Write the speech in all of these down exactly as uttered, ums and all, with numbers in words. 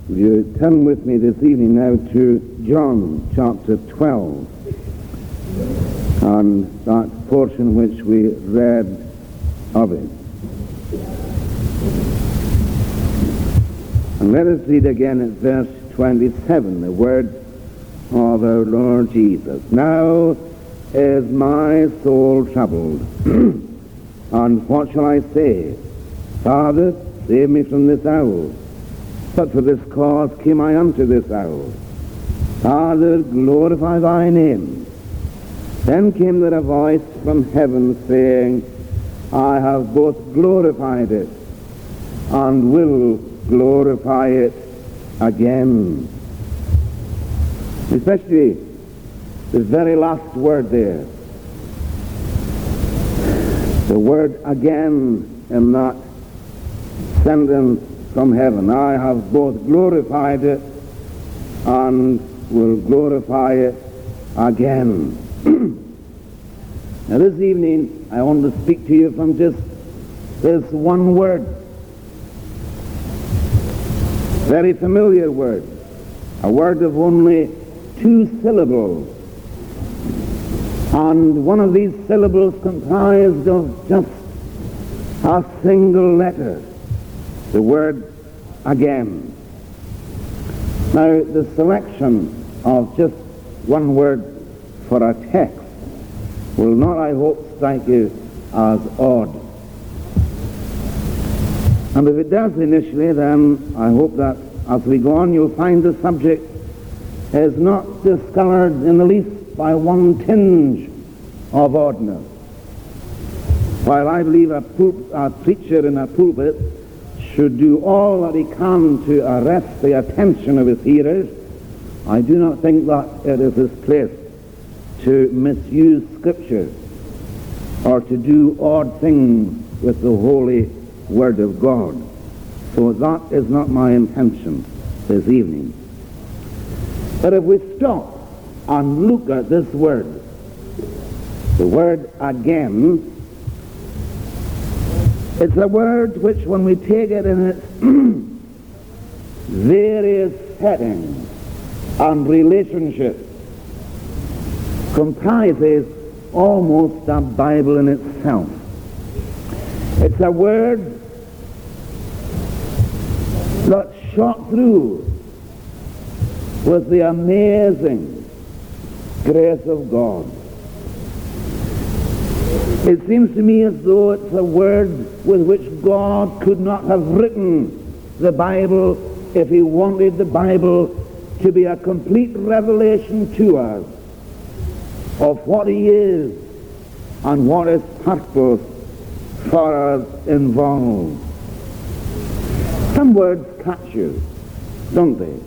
Will you turn with me this evening now to John chapter twelve and that portion which we read of it. And let us read again at verse twenty-seven, the word of our Lord Jesus. Now is my soul troubled, and what shall I say? Father, save me from this hour. But for this cause came I unto this hour. Father, glorify thy name. Then came there a voice from heaven saying, I have both glorified it and will glorify it again. Especially the very last word there. The word again in that sentence from heaven. I have both glorified it and will glorify it again. Now this evening I want to speak to you from just this one word. Very familiar word. A word of only two syllables. And one of these syllables comprised of just a single letter. The word again. Now, the selection of just one word for a text will not, I hope, strike you as odd. And if it does initially, then I hope that as we go on, you'll find the subject is not discolored in the least by one tinge of oddness. While I believe a, pul- a preacher in a pulpit should do all that he can to arrest the attention of his hearers, I do not think that it is his place to misuse Scripture or to do odd things with the holy Word of God. So that is not my intention this evening. But if we stop and look at this word, the word again, it's a word which, when we take it in its various settings and relationships, comprises almost a Bible in itself. It's a word that's shot through with the amazing grace of God. It seems to me as though it's a word with which God could not have written the Bible if he wanted the Bible to be a complete revelation to us of what he is and what his purpose for us involved. Some words catch you, don't they?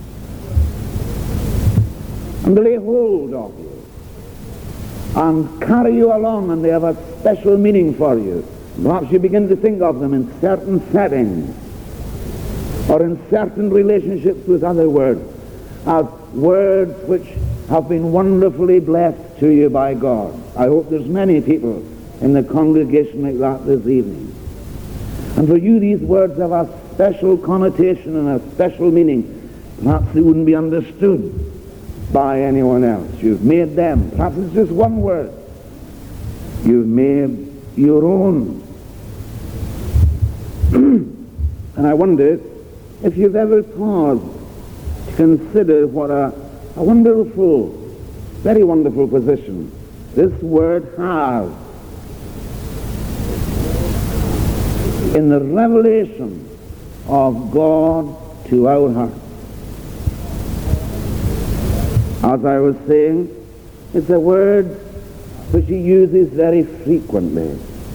And they lay hold of you and carry you along, and they have a special meaning for you. Perhaps you begin to think of them in certain settings or in certain relationships with other words as words which have been wonderfully blessed to you by God. I hope there's many people in the congregation like that this evening. And for you these words have a special connotation and a special meaning. Perhaps they wouldn't be understood by anyone else. You've made them. Perhaps it's just one word. You've made your own. And I wonder if you've ever paused to consider what a, a wonderful, very wonderful position this word has in the revelation of God to our hearts. As I was saying, it's a word which he uses very frequently.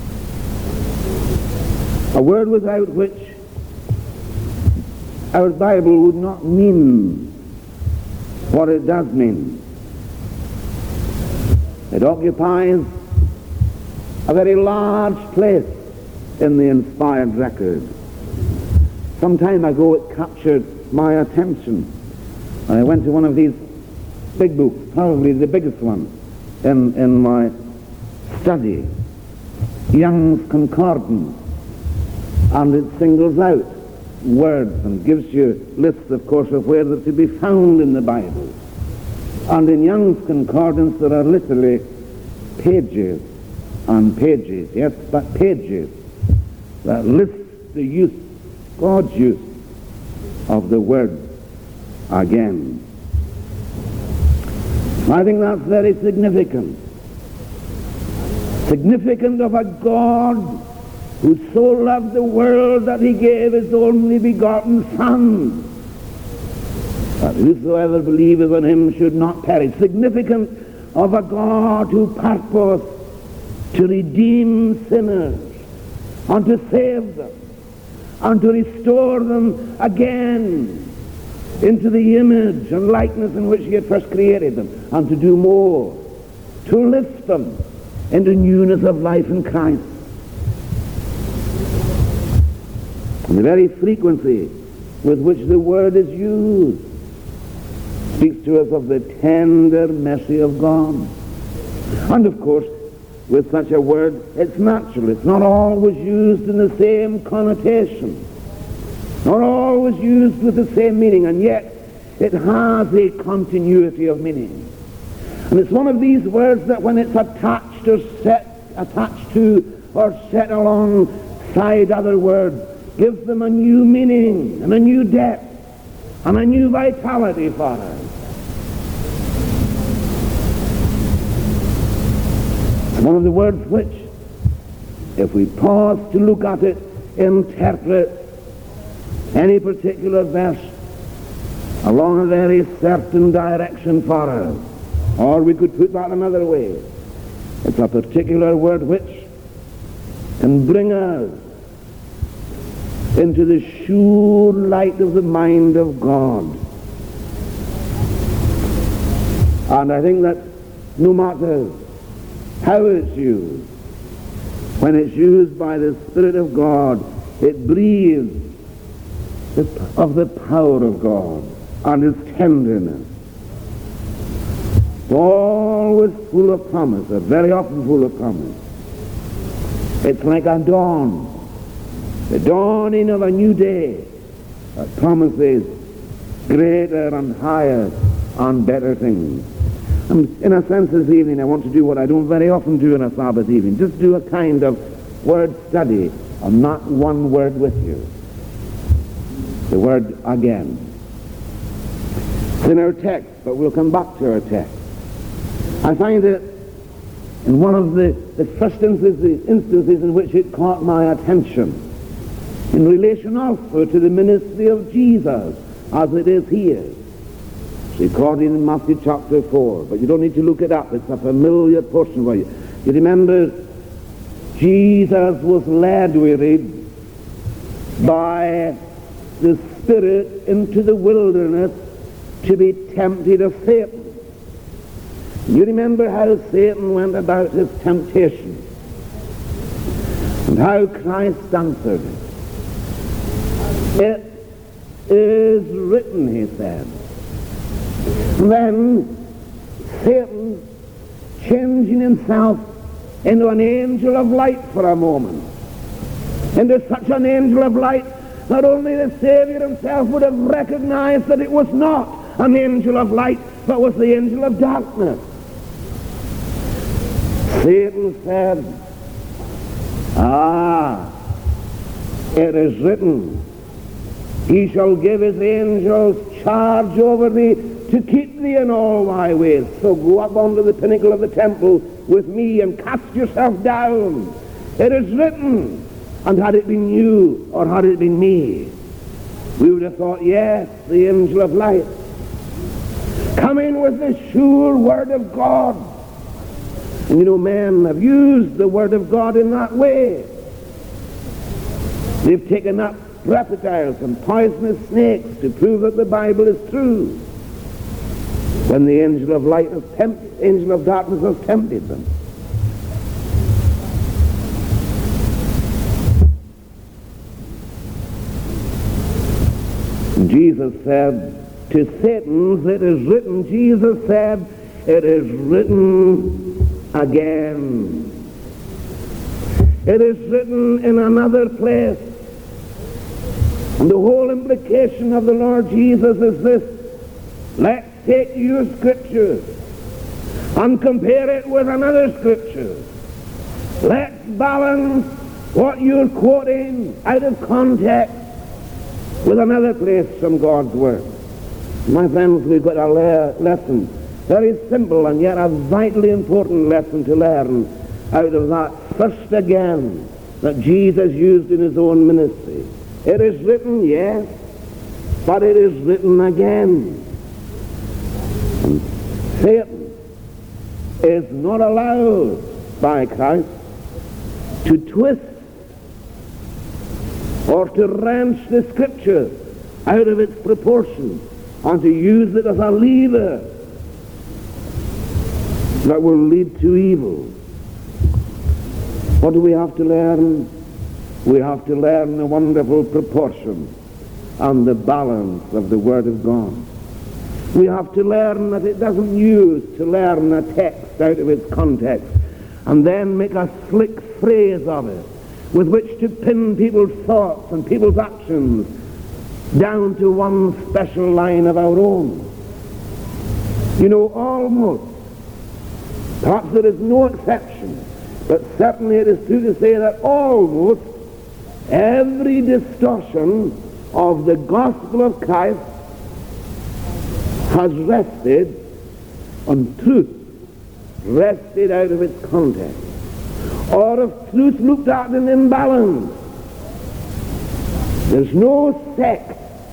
A word without which our Bible would not mean what it does mean. It occupies a very large place in the inspired record. Some time ago it captured my attention. I went to one of these big books, probably the biggest one in, in my study, Young's Concordance, and it singles out words and gives you lists, of course, of where they're to be found in the Bible. And in Young's Concordance there are literally pages and pages, yes, but pages that list the use, God's use of the word again. I think that's very significant. Significant of a God who so loved the world that he gave his only begotten Son, that whosoever believeth on him should not perish. Significant of a God who purposed to redeem sinners and to save them and to restore them again into the image and likeness in which he had first created them, and to do more, to lift them into newness of life in Christ. And the very frequency with which the word is used speaks to us of the tender mercy of God. And of course, with such a word, it's natural. It's not always used in the same connotation, not always used with the same meaning, and yet it has a continuity of meaning. And it's one of these words that when it's attached or set, attached to or set alongside other words, gives them a new meaning and a new depth and a new vitality for us. It's one of the words which, if we pause to look at it, interpret any particular verse along a very certain direction for us. Or we could put that another way. It's a particular word which can bring us into the sure light of the mind of God. And I think that no matter how it's used, when it's used by the Spirit of God, it breathes the, of the power of God and His tenderness. It's always full of promise, or very often full of promise. It's like a dawn, the dawning of a new day that promises greater and higher and better things. And in a sense this evening I want to do what I don't very often do on a Sabbath evening, just do a kind of word study of not one word with you. The word again. It's in our text, but we'll come back to our text. I find that in one of the, the first instances, instances in which it caught my attention, in relation also to the ministry of Jesus, as it is here. It's recorded in Matthew chapter four, but you don't need to look it up. It's a familiar portion for you. You remember, Jesus was led, we read, by the Spirit into the wilderness to be tempted of Satan. You remember how Satan went about his temptation and how Christ answered it. It is written, he said. And then Satan, changing himself into an angel of light for a moment, into such an angel of light, not only the Savior himself would have recognized that it was not an angel of light, but was the angel of darkness. Satan said, ah, it is written, he shall give his angels charge over thee to keep thee in all thy ways. So go up onto the pinnacle of the temple with me and cast yourself down. It is written. And had it been you or had it been me, we would have thought, yes, the angel of light. Come in with the sure word of God. And you know, men have used the word of God in that way. They've taken up reptiles and poisonous snakes to prove that the Bible is true, when the angel of light has tempted, angel of darkness has tempted them. And Jesus said to Satan, it is written, Jesus said, it is written again. It is written in another place, And the whole implication of the Lord Jesus is this: let's take your scriptures and compare it with another scripture. Let's balance what you're quoting out of context with another place from God's Word. My friends, we've got a le- lesson, very simple and yet a vitally important lesson to learn out of that first again that Jesus used in his own ministry. It is written, yes, but it is written again. And Satan is not allowed by Christ to twist or to wrench the Scripture out of its proportion and to use it as a lever that will lead to evil. What do we have to learn? We have to learn the wonderful proportion and the balance of the Word of God. We have to learn that it doesn't use to learn a text out of its context and then make a slick phrase of it with which to pin people's thoughts and people's actions down to one special line of our own. You know, almost, perhaps there is no exception, but certainly it is true to say that almost every distortion of the gospel of Christ has rested on truth, rested out of its context, or if truth looked at in imbalance. There's no sect,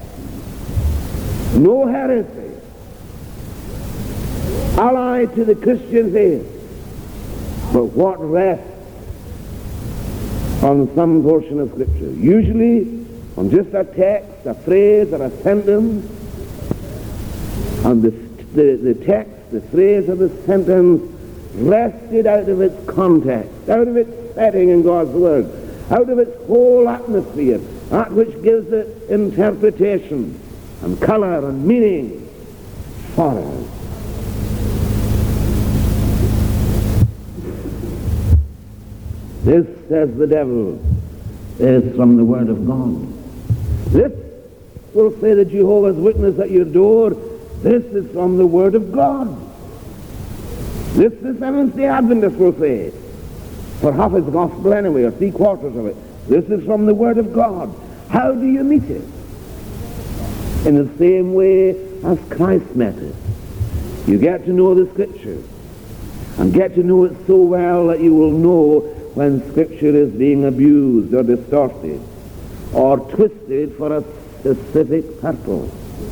no heresy allied to the Christian faith, but what rests on some portion of Scripture, usually on just a text, a phrase, or a sentence, and the, the, the text, the phrase, or the sentence rested out of its context, out of its setting in God's Word, out of its whole atmosphere, that which gives it interpretation and colour and meaning for us. This, says the devil, is from the Word of God. This will say the Jehovah's Witness at your door, this is from the Word of God. This the Seventh-day Adventist will say, for half its gospel anyway, or three quarters of it. This is from the Word of God. How do you meet it? In the same way as Christ met it. You get to know the Scripture, and get to know it so well that you will know when Scripture is being abused or distorted or twisted for a specific purpose.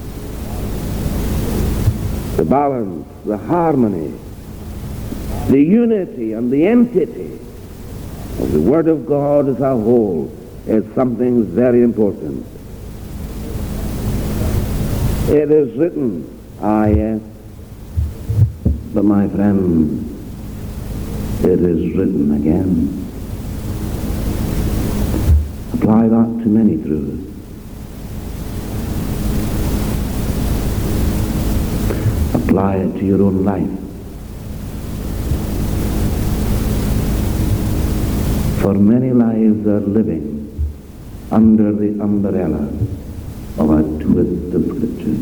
The balance, the harmony, the unity and the entity of the Word of God as a whole is something very important. It is written, ah yes, but my friend, it is written again. Apply that to many truths. Apply it to your own life. For many lives are living under the umbrella of a twist of Scripture.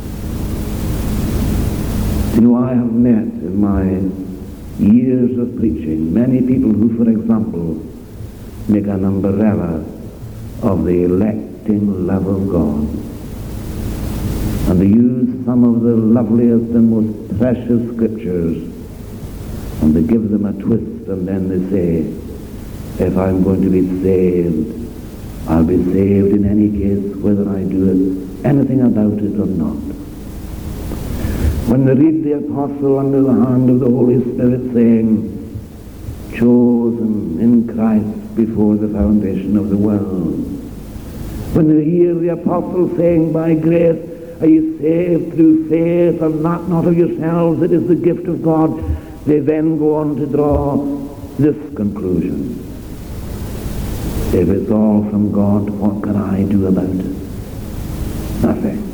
You know, I have met in my years of preaching many people who, for example, make an umbrella of the electing love of God, and they use some of the loveliest and most precious Scriptures, and they give them a twist, and then they say, if I'm going to be saved, I'll be saved in any case, whether I do it, anything about it or not. When they read the apostle under the hand of the Holy Spirit saying, chosen in Christ before the foundation of the world. When they hear the apostle saying, by grace are you saved through faith, and that not of yourselves, it is the gift of God, they then go on to draw this conclusion. If it's all from God, what can I do about it? Nothing.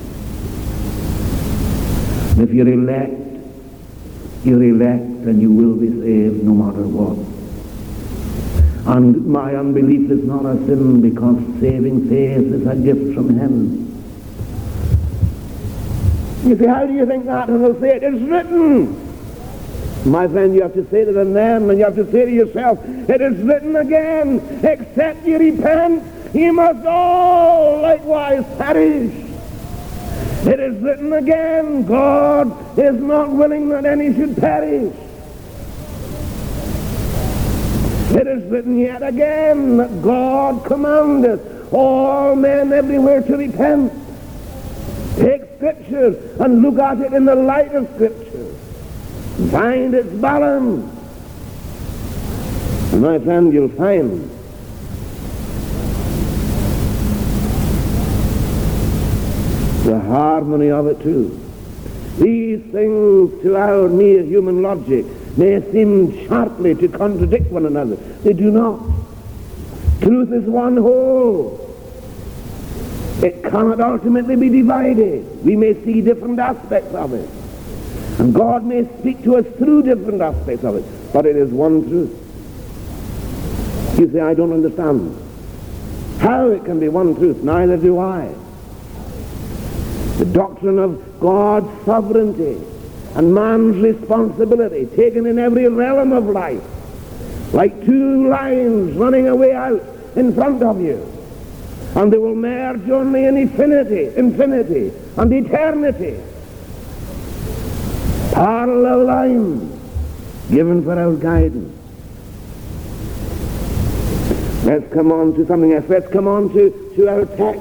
If you're elect, you're elect and you will be saved no matter what. And my unbelief is not a sin, because saving faith is a gift from heaven. You say, how do you think that? And they'll say, it is written. My friend, you have to say to them then, and you have to say to yourself, it is written again, except ye repent, ye must all likewise perish. It is written again, God is not willing that any should perish. It is written yet again that God commandeth all men everywhere to repent. Take Scripture and look at it in the light of Scripture. Find its balance. And my friend, you'll find the harmony of it too. These things to our mere human logic may seem sharply to contradict one another. They do not. Truth is one whole. It cannot ultimately be divided. We may see different aspects of it, and God may speak to us through different aspects of it, but it is one truth. You say, I don't understand how it can be one truth. Neither do I. The doctrine of God's sovereignty and man's responsibility, taken in every realm of life, like two lines running away out in front of you, and they will merge only in infinity, infinity and eternity. Parallel lines given for our guidance. Let's come on to something else. Let's come on to, to our text.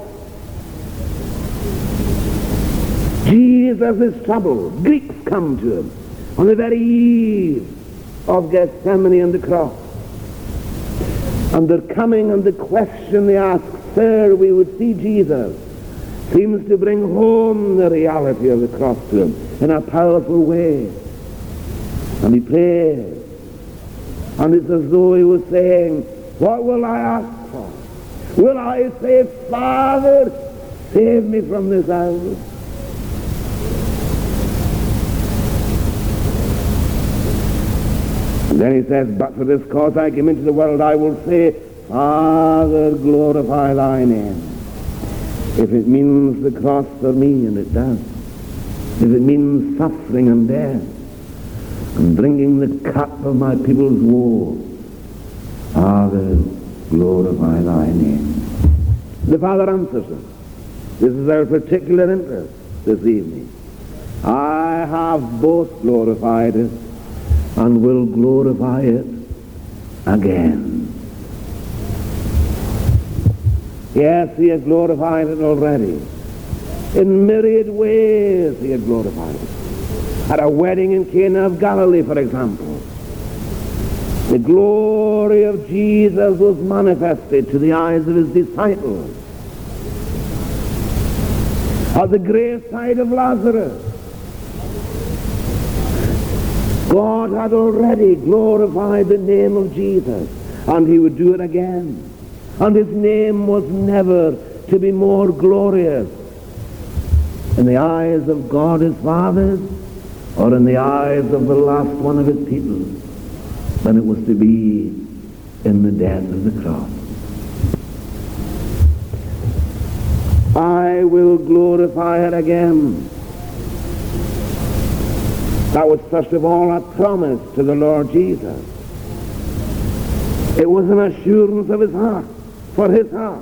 Jesus is troubled. Greeks come to him on the very eve of Gethsemane and the cross. And their coming and the question they ask, Sir, we would see Jesus, seems to bring home the reality of the cross to him in a powerful way. And he prays. And it's as though he was saying, what will I ask for? Will I say, Father, save me from this hour? And then he says, but for this cause I came into the world, I will say, Father, glorify thy name. If it means the cross for me, and it does. If it means suffering and death, and bringing the cup of my people's woe, Father, glorify thy name. The Father answers him. This is our particular interest this evening. I have both glorified it and will glorify it again. Yes, he has glorified it already. In myriad ways he had glorified it. At a wedding in Cana of Galilee, for example, the glory of Jesus was manifested to the eyes of his disciples. At the graveside of Lazarus, God had already glorified the name of Jesus, and he would do it again. And his name was never to be more glorious in the eyes of God his Father, or in the eyes of the last one of his people, than it was to be in the death of the cross. I will glorify it again. That was first of all a promise to the Lord Jesus. It was an assurance of his heart, for his heart.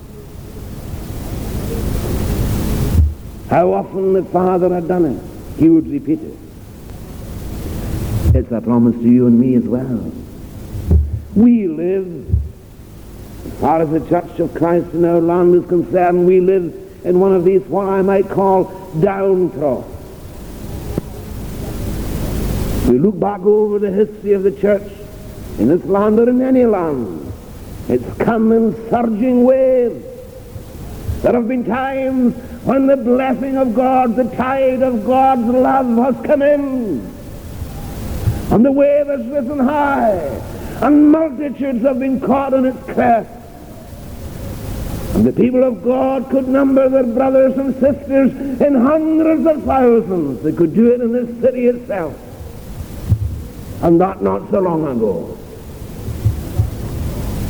How often the Father had done it, he would repeat it. It's a promise to you and me as well. We live, as far as the Church of Christ in our land is concerned, we live in one of these, what I might call, downtrodden. We look back over the history of the church in this land or in any land. It's come in surging waves. There have been times when the blessing of God, the tide of God's love has come in, and the wave has risen high, and multitudes have been caught in its crest. And the people of God could number their brothers and sisters in hundreds of thousands. They could do it in this city itself. And that not so long ago.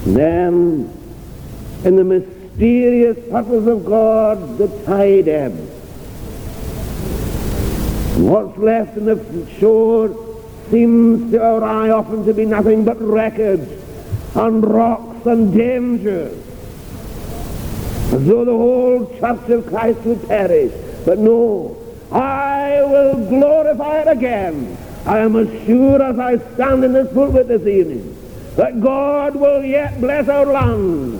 Then, in the mysterious purpose of God, the tide ebbs. And what's left in the shore seems to our eye often to be nothing but wreckage and rocks and dangers, as though the whole church of Christ would perish. But no, I will glorify it again. I am as sure as I stand in this pulpit this evening that God will yet bless our land,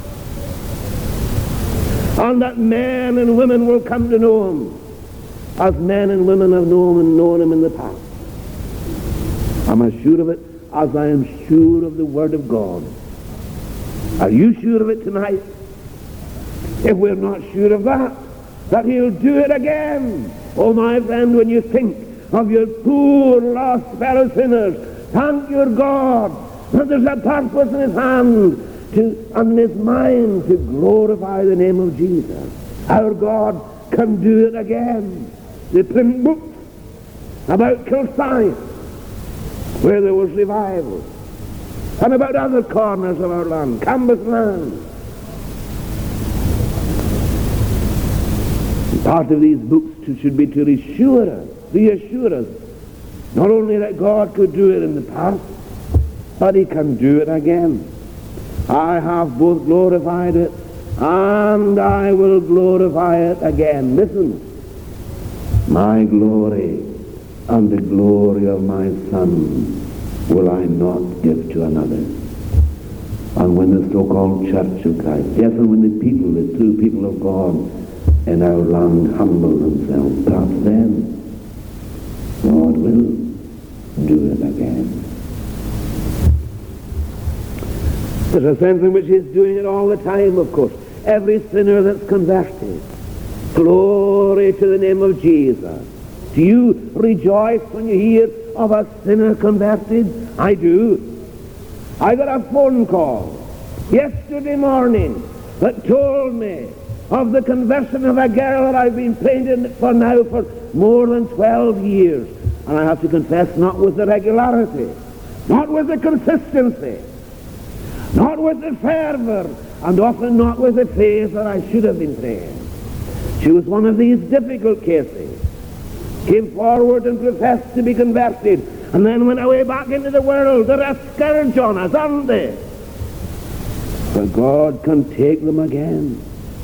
and that men and women will come to know him as men and women have known and known him in the past. I'm as sure of it as I am sure of the Word of God. Are you sure of it tonight? If we're not sure of that, that he'll do it again. Oh, my friend, when you think of your poor lost fellow sinners, thank your God that there's a purpose in his hand to, and in his mind to glorify the name of Jesus. Our God can do it again. They print books about Kilsyth, where there was revival, and about other corners of our land, Cambusland. Part of these books to, should be to reassure us, reassure us, not only that God could do it in the past, but he can do it again. I have both glorified it, and I will glorify it again. Listen, my glory and the glory of my Son will I not give to another. And when the so-called Church of Christ, yes, and when the people, the true people of God in our land humble themselves, perhaps then God will do it again. There's a sense in which he's doing it all the time, of course. Every sinner that's converted, glory to the name of Jesus. Do you rejoice when you hear of a sinner converted? I do. I got a phone call yesterday morning that told me of the conversion of a girl that I've been praying for now for more than twelve years. And I have to confess, not with the regularity, not with the consistency, not with the fervor, and often not with the faith that I should have been praying. She was one of these difficult cases. Came forward and professed to be converted, and then went away back into the world. They're a scourge on us, aren't they? But God can take them again.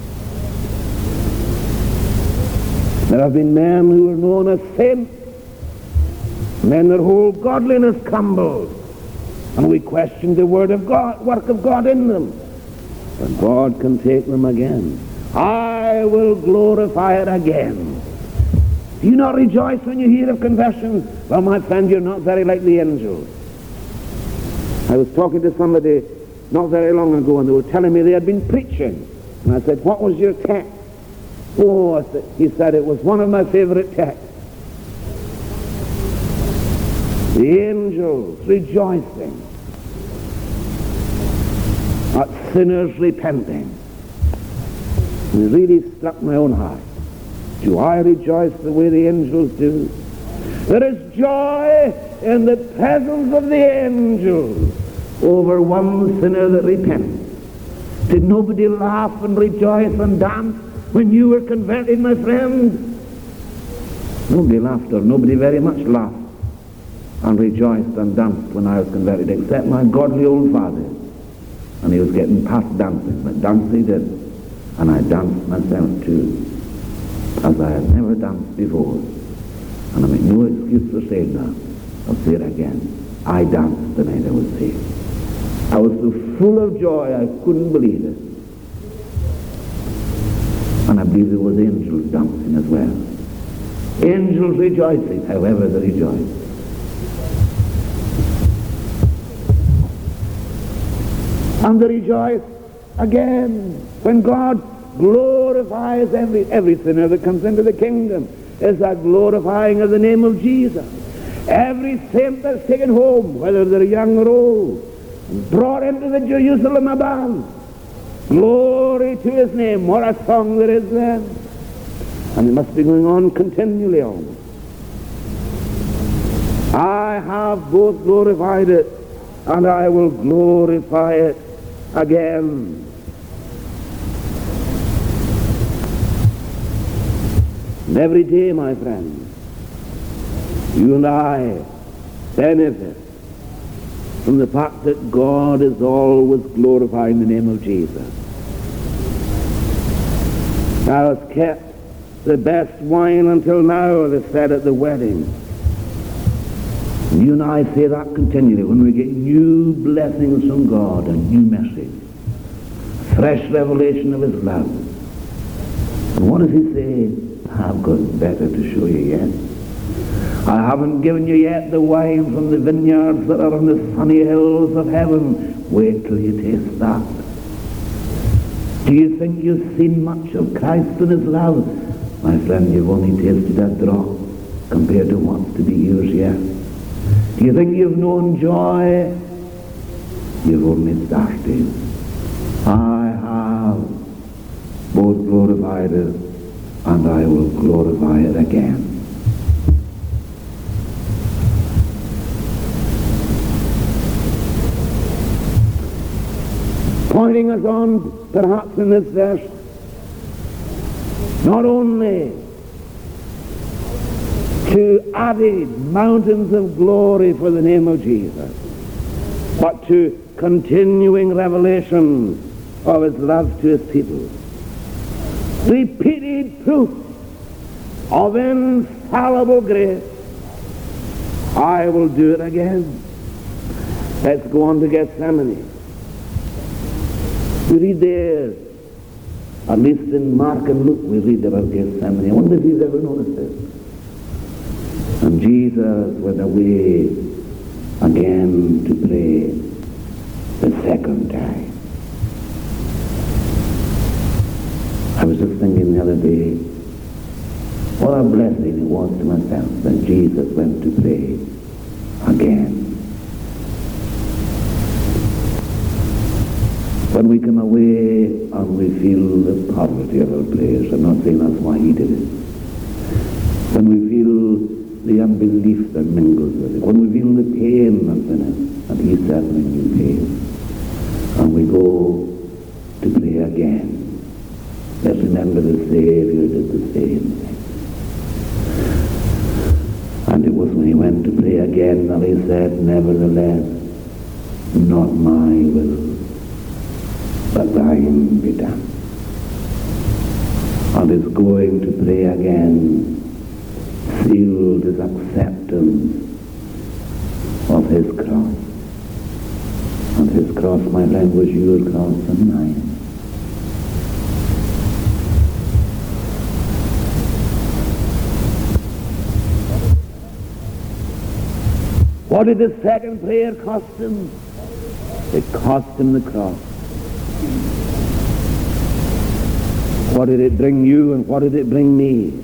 There have been men who were known as saints, men their whole godliness crumbled, and we questioned the word of God, work of God in them. But God can take them again. I will glorify it again. Do you not rejoice when you hear of conversion? Well, my friend, you're not very like the angels. I was talking to somebody not very long ago, and they were telling me they had been preaching. And I said, what was your text? Oh, I said, he said, it was one of my favorite texts. The angels rejoicing at sinners repenting. And it really struck my own heart. Do I rejoice the way the angels do? There is joy in the presence of the angels over one sinner that repents. Did nobody laugh and rejoice and dance when you were converted, my friend? Nobody laughed, or nobody very much laughed and rejoiced and danced when I was converted, except my godly old father. And he was getting past dancing, but dance he did. And I danced myself too, as I had never danced before. And I make no excuse for saying that. I'll say it again. I danced the night I was saved. I was so full of joy I couldn't believe it. And I believe there was angels dancing as well. Angels rejoicing, however they rejoice. And they rejoice again when God glorifies every, every sinner that comes into the kingdom. Is that glorifying of the name of Jesus. Every saint that's taken home, whether they're young or old, brought into the Jerusalem above. Glory to his name. What a song there is then. And it must be going on continually on. I have both glorified it, and I will glorify it again. And every day, my friends, you and I benefit from the fact that God is always glorifying the name of Jesus. Thou hast kept the best wine until now, they said at the wedding. And you and I say that continually when we get new blessings from God and new message, fresh revelation of his love. And what does he say? I've got better to show you yet. I haven't given you yet the wine from the vineyards that are on the sunny hills of heaven. Wait till you taste that. Do you think you've seen much of Christ and his love? My friend, you've only tasted a drop compared to what's to be yours yet. Do you think you've known joy? You've only started. I have both glorified it, and I will glorify it again. Pointing us on, perhaps in this verse, not only to added mountains of glory for the name of Jesus, but to continuing revelation of his love to his people. Repeated proof of infallible grace. I will do it again. Let's go on to Gethsemane. We read there, at least in Mark and Luke, we read about Gethsemane. I wonder if you've ever noticed it. And Jesus went away again to pray the second time. I was just thinking the other day, what a blessing it was to myself that Jesus went to pray again. When we come away and we feel the poverty of our prayers, I'm not saying that's why he did it. When we feel the unbelief that mingles with it, when we feel the pain that's in it, and he certainly knew pain, and we go to pray again, let's remember the Savior did the same thing. And it was when he went to pray again that he said, nevertheless, not my will, but thine be done. And his going to pray again sealed his acceptance of his cross. And his cross, my friend, was your cross and mine. What did the second prayer cost him? It cost him the cross. What did it bring you and what did it bring me?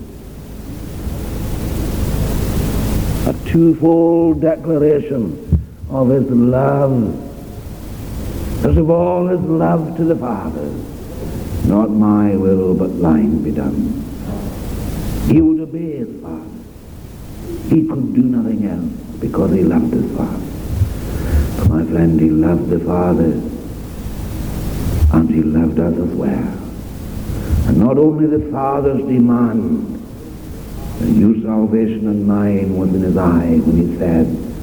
A twofold declaration of his love. First of all, his love to the Father. Not my will, but thine be done. He would obey his Father. He could do nothing else because he loved his Father. But my friend, he loved the Father, and he loved us as well. And not only the Father's demand, that your salvation and mine was in his eye when he said,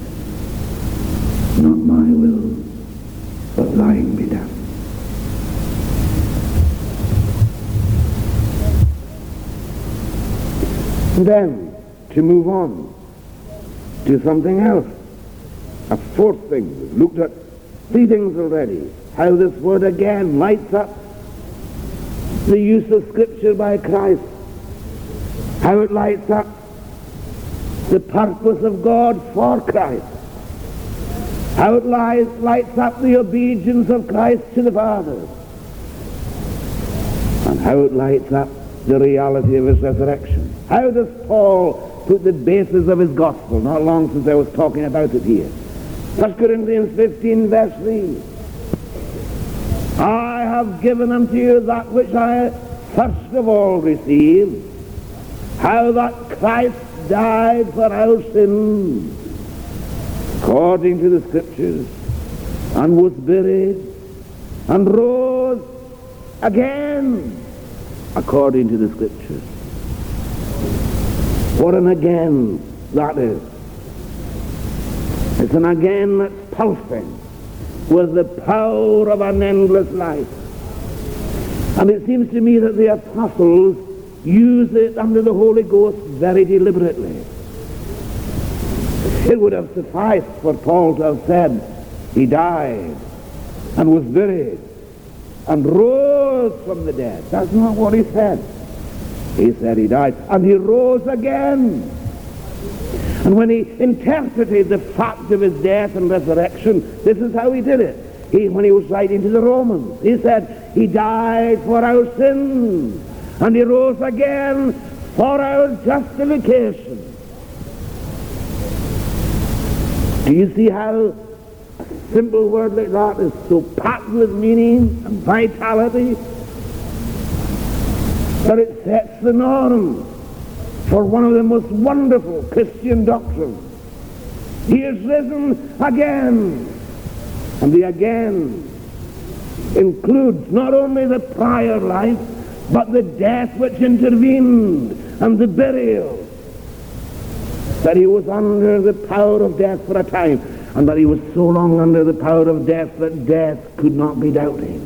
not my will, but thine be done. And then, to move on to something else, a fourth thing. We've looked at three things already. How this word again lights up the use of Scripture by Christ. How it lights up the purpose of God for Christ. How it lies, lights up the obedience of Christ to the Father. And how it lights up the reality of his resurrection. How does Paul put the basis of his gospel? Not long since I was talking about it here. First Corinthians fifteen verse three. I have given unto you that which I first of all received, how that Christ died for our sins, according to the Scriptures, and was buried, and rose again according to the Scriptures. What an again that is. It's an again that's pulsing with the power of an endless life. And it seems to me that the apostles use it under the Holy Ghost very deliberately. It would have sufficed for Paul to have said, he died and was buried and rose from the dead. That's not what he said. He said he died and he rose again. And when he interpreted the fact of his death and resurrection, this is how he did it. He, when he was writing to the Romans, he said, he died for our sins and he rose again for our justification. Do you see how a simple word like that is so packed with meaning and vitality that it sets the norm for one of the most wonderful Christian doctrines? He is risen again. And the again includes not only the prior life, but the death which intervened and the burial. That he was under the power of death for a time, and that he was so long under the power of death that death could not be doubted.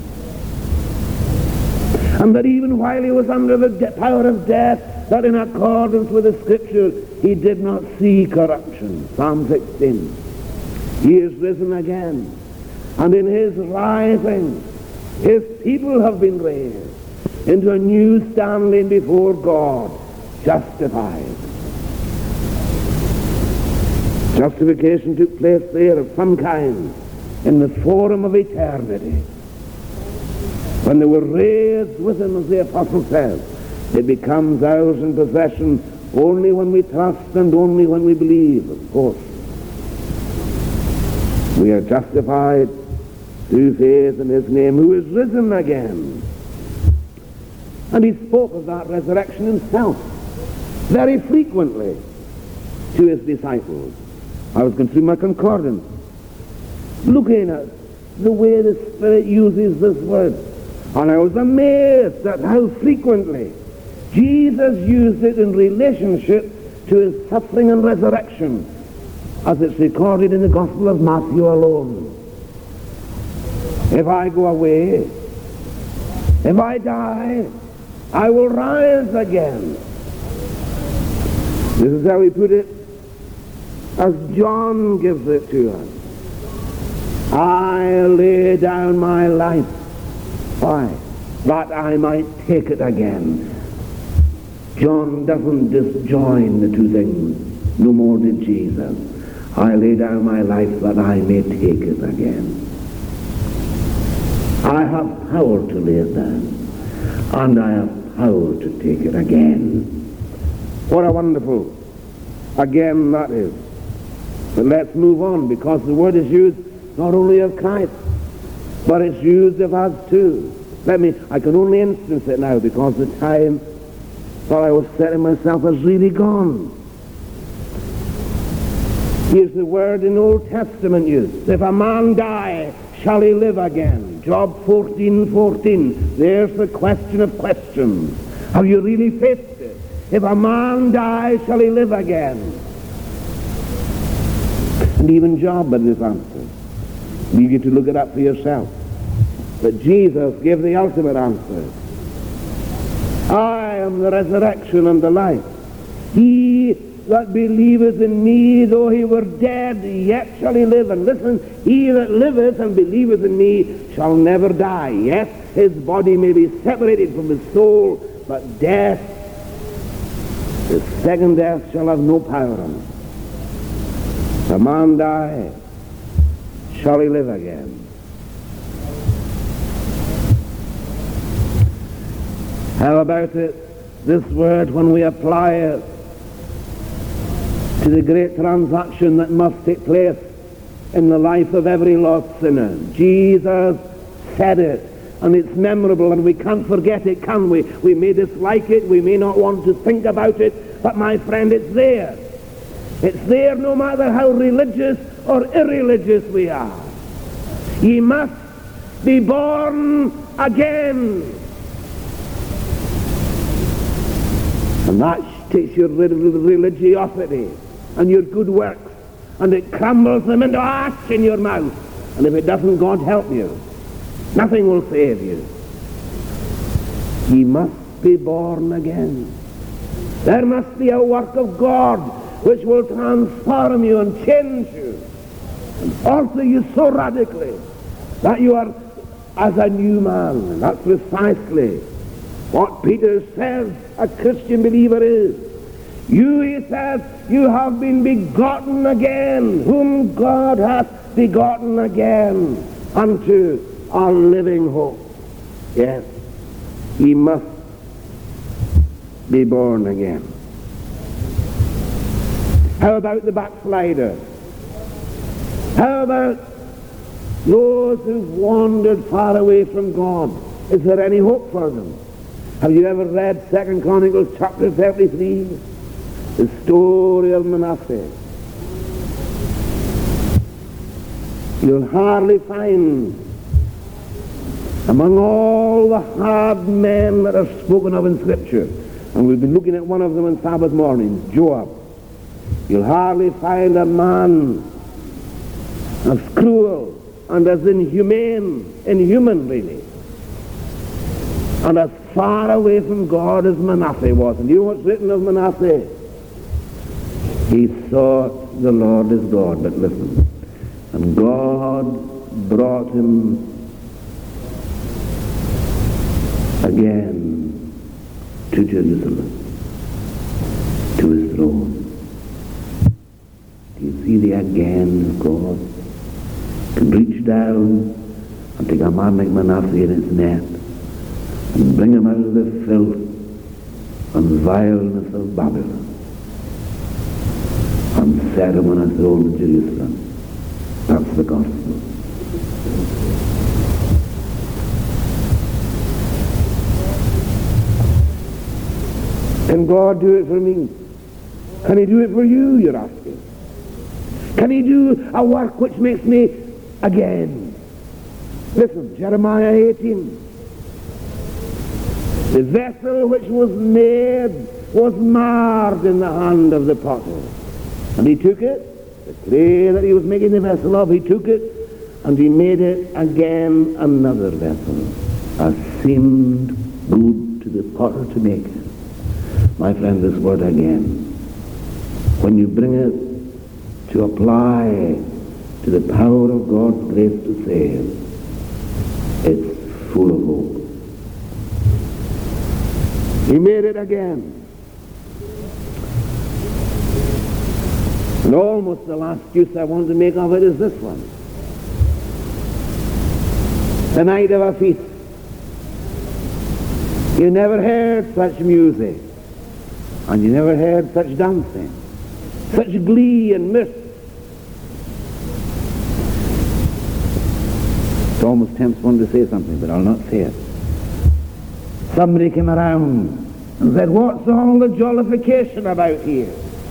And that even while he was under the de- power of death, that in accordance with the Scripture, he did not see corruption. Psalm sixteen. He is risen again. And in his rising, his people have been raised into a new standing before God, justified. Justification took place there of some kind in the forum of eternity. When they were raised with him, as the apostle says, it becomes ours in possession only when we trust and only when we believe, of course. We are justified through faith in his name, who is risen again. And he spoke of that resurrection himself very frequently to his disciples. I was going through my concordance, looking at the way the Spirit uses this word, and I was amazed at how frequently Jesus used it in relationship to his suffering and resurrection, as it's recorded in the Gospel of Matthew alone. If I go away, if I die, I will rise again. This is how he put it, as John gives it to us. I lay down my life. Why? That I might take it again. John doesn't disjoin the two things. No more did Jesus. I lay down my life that I may take it again. I have power to lay it down, and I have power to take it again. What a wonderful again that is. But let's move on, because the word is used not only of Christ, but it's used of us too. Let me, I can only instance it now because the time that I was setting myself has really gone. Here's the word in Old Testament used. If a man die, shall he live again? Job fourteen fourteen. There's the question of questions. Have you really faced it? If a man die, shall he live again? And even Job had this answer. Leave you to look it up for yourself. But Jesus gave the ultimate answer. I am the resurrection and the life. He that believeth in me, though he were dead, yet shall he live. And listen, he that liveth and believeth in me shall never die. Yes, his body may be separated from his soul, but death, the second death, shall have no power on him. If a man die, shall he live again? How about it, this word, when we apply it to the great transaction that must take place in the life of every lost sinner? Jesus said it, and it's memorable, and we can't forget it, can we? We may dislike it, we may not want to think about it, but my friend, it's there. It's there no matter how religious or irreligious we are. Ye must, be born again. And that takes your religiosity and your good works, and it crumbles them into ash in your mouth. And if it doesn't, God help you. Nothing will save you. Ye must be born again. There must be a work of God which will transform you and change you and alter you so radically that you are as a new man. And that's precisely what Peter says a Christian believer is. You, he says, you have been begotten again, whom God hath begotten again unto a living hope. Yes, ye must be born again. How about the backslider? How about those who've wandered far away from God? Is there any hope for them? Have you ever read Second Chronicles chapter thirty-three? The story of Manasseh. You'll hardly find among all the hard men that are spoken of in Scripture, and we've been looking at one of them on Sabbath mornings, Joab, you'll hardly find a man as cruel and as inhumane, inhuman really, and as far away from God as Manasseh was. And you know what's written of Manasseh? He sought the Lord his God, but listen, and God brought him again to Jerusalem, to his throne. Do you see the again of God? Can reach down and take a man like Manasseh in his net and bring him out of the filth and vileness of Babylon and set him on a throne in Jerusalem. That's the gospel. Can God do it for me? Can he do it for you, you're asking? Can he do a work which makes me again? Listen, Jeremiah eighteen. The vessel which was made was marred in the hand of the potter. And he took it, the clay that he was making the vessel of, he took it, and he made it again another vessel, as seemed good to the potter to make it. My friend, this word again, when you bring it to apply to the power of God's grace to save, it's full of hope. He made it again. And almost the last use I want to make of it is this one. The night of a feast. You never heard such music, and you never heard such dancing, such glee and mirth. It almost tempts one to say something, but I'll not say it. Somebody came around and said, "What's all the jollification about here?"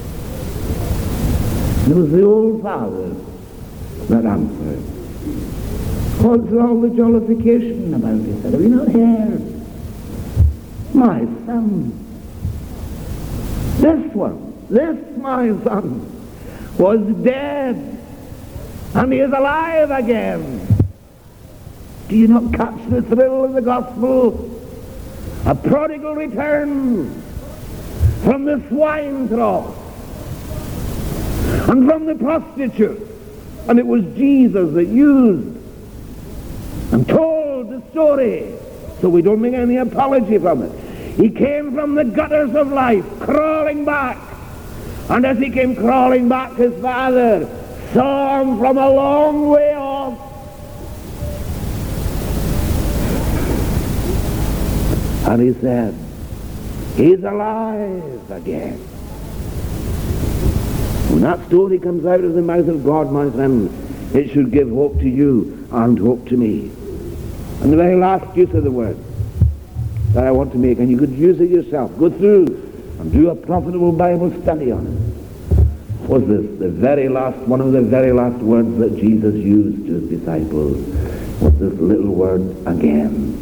It was the old father that answered. "What's all the jollification about?" He said, "Have you not heard? My son, this one, this my son, was dead, and he is alive again." Do you not catch the thrill of the gospel? A prodigal return from the swine trough and from the prostitute, and it was Jesus that used and told the story, so we don't make any apology from it. He came from the gutters of life, crawling back, and as he came crawling back, his father saw him from a long way off. And he said, "He's alive again." When that story comes out of the mouth of God, my friend, it should give hope to you and hope to me. And the very last use of the word that I want to make, and you could use it yourself, go through and do a profitable Bible study on it, was this, the very last, one of the very last words that Jesus used to his disciples. with this little word, again.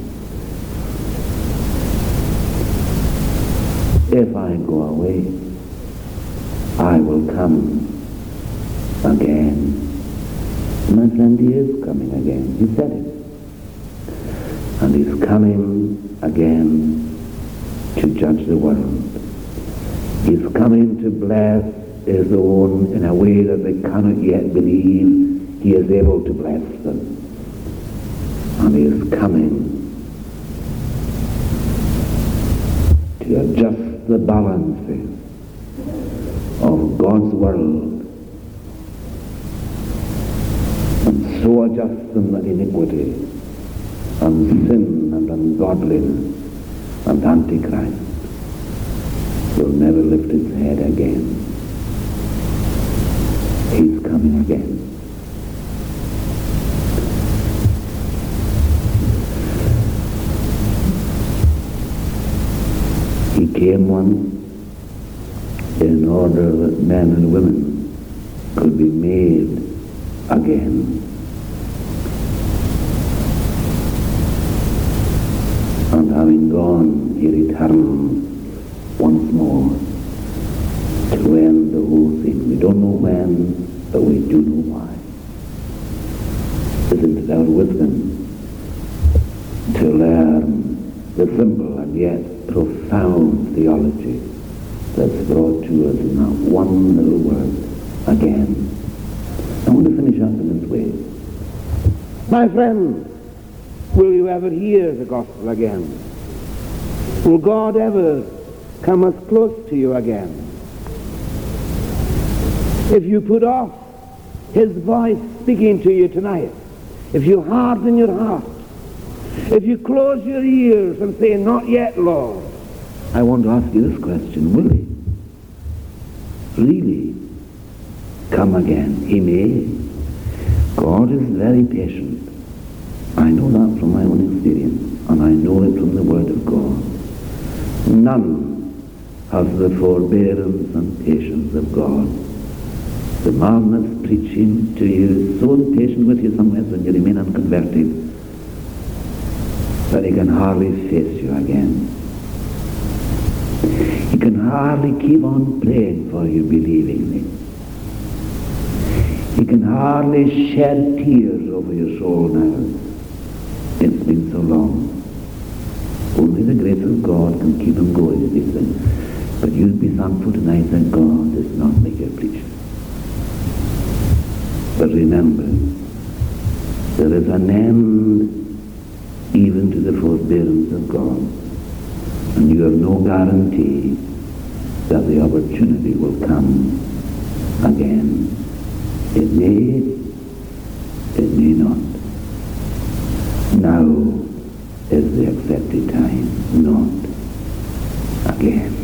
If I go away, I will come again. My friend, he is coming again. He said it. And he's coming again to judge the world. He's coming to bless his own in a way that they cannot yet believe he is able to bless them. And he is coming to adjust the balances of God's world and so adjust them that iniquity and sin and ungodliness and antichrist will never lift its head again. He's coming again. He came once in order that men and women could be made again. And having gone, he returned once more to end the whole thing. We don't know when, but we do know why. Isn't it our wisdom to learn the simple and yet profound theology that's brought to us in that one little word, again? I want to finish up in this way. My friend, will you ever hear the gospel again? Will God ever come as close to you again? If you put off his voice speaking to you tonight, if you harden your heart, if you close your ears and say, not yet, Lord, I want to ask you this question, will he really come again? He may. God is very patient. I know that from my own experience, and I know it from the Word of God. None has the forbearance and patience of God. The man that's preaching to you is so impatient with you sometimes when you remain unconverted that he can hardly face you again. He can hardly keep on praying for you believingly. He can hardly shed tears over your soul now. It's been so long. Only the grace of God can keep him going, these things. But you'd be thankful tonight that God does not make you a preacher. But remember, there is an end even to the forbearance of God. And you have no guarantee that the opportunity will come again. It may, it may not. Now is the accepted time, not again.